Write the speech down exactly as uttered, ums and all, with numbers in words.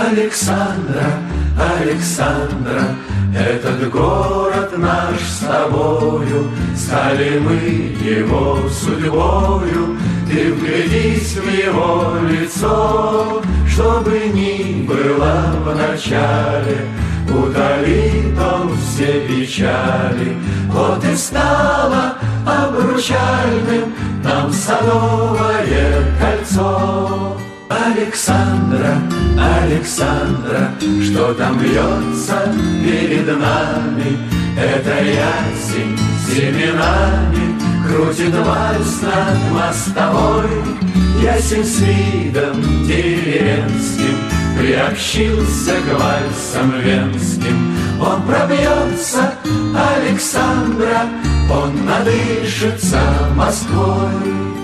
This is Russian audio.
Александра, Александра, этот город наш с тобою, стали мы его судьбою. Ты вглядись в его лицо, чтобы ни было в начале, утолит он все печали. Вот и стало обручальным нам садовое кольцо. Александра, Александра, что там льется перед нами? Это ясень семенами крутит вальс над мостовой. Ясень с видом деревенским приобщился к вальсам венским. Он пробьется, Александра, он надышится Москвой.